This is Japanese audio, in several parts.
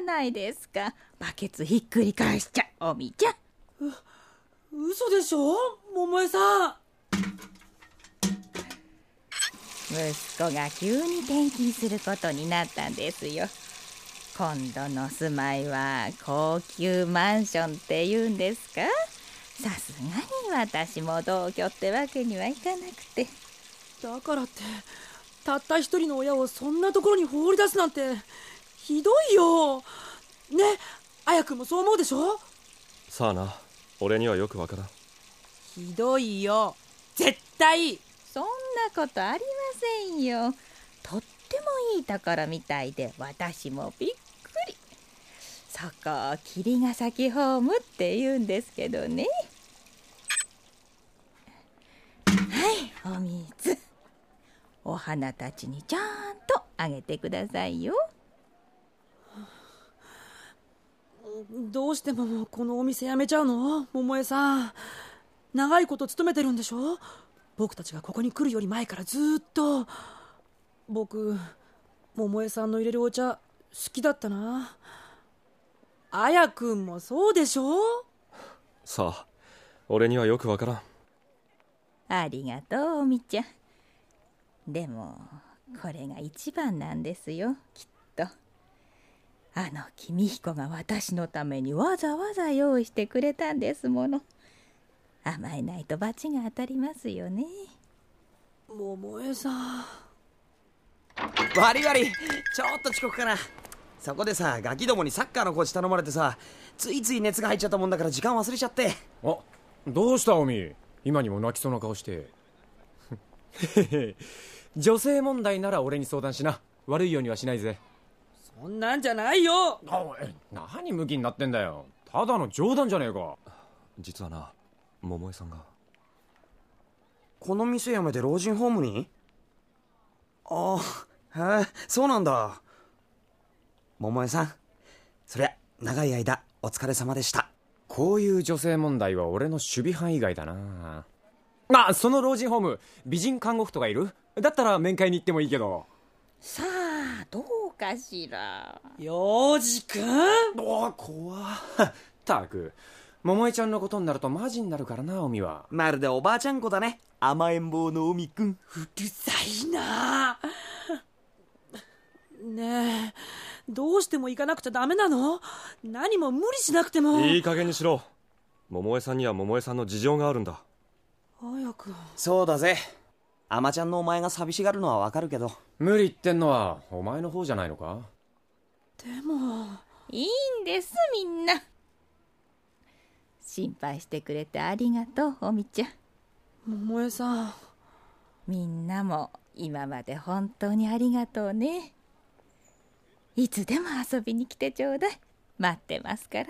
ないですか。バケツひっくり返しちゃおみちゃん。 嘘でしょ桃江さん。 息子が急に転勤することになったんですよ。今度の住まいは高級マンションって言うんですか。さすがに私も同居ってわけにはいかなくて。 だからってたった一人の親をそんなところに放り出すなんてひどいよね。綾くんもそう思うでしょ。 さあな、俺にはよくわからん。 ひどいよ絶対。 そんなことありませんよ。とってもいいところみたいで私もびっくり。そこを霧ヶ崎ホームって言うんですけどね。はい、お水。お花たちにちゃんとあげてくださいよ。 どうしてもこのお店辞めちゃうの？桃江さん、長いこと勤めてるんでしょ。僕たちがここに来るより前からずっと。僕桃江さんの入れるお茶好きだったな。綾くんもそうでしょ。 さあ、俺にはよくわからん。 ありがとうおみちゃん。でもこれが一番なんですよ、きっと。あの公彦が私のためにわざわざ用意してくれたんですもの。甘えないと罰が当たりますよね。 桃江さん。 悪い悪い、ちょっと遅刻かな。そこでさ、ガキどもにサッカーのコーチ頼まれてさ、ついつい熱が入っちゃったもんだから時間忘れちゃって。 あ、どうしたおみ、今にも泣きそうな顔して女性問題なら俺に相談しな。悪いようにはしないぜ。 そんなんじゃないよ。 何ムキになってんだよ。ただの冗談じゃねえか。 実はな、桃江さんが。 この店辞めて老人ホームに？ああ、へえ、そうなんだ。桃江さん、そりゃ長い間お疲れ様でした。 こういう女性問題は俺の守備範囲外だな。あ、その老人ホーム美人看護婦とかいる？だったら面会に行ってもいいけど。 さあどうかしら。 陽次くん。 怖ったく、桃江ちゃんのことになるとマジになるからな、おみは。 まるでおばあちゃん子だね、甘えん坊のおみくん。 うるさいな。ねえ、どうしても行かなくちゃダメなの？何も無理しなくても。 いい加減にしろ。桃江さんには桃江さんの事情があるんだ。 綾くん。 そうだぜ、アマちゃんのお前が寂しがるのはわかるけど。 無理言ってんのはお前の方じゃないのか？ でもいいんですみんな。心配してくれてありがとうおみちゃん。 桃江さん。 みんなも今まで本当にありがとうね。いつでも遊びに来てちょうだい。待ってますから。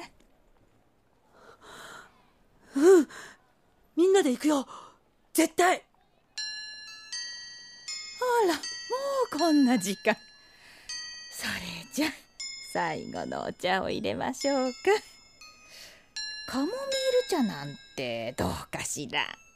うん、みんなで行くよ絶対。 あら、もうこんな時間。それじゃ最後のお茶を入れましょうか。カモミール茶なんてどうかしら。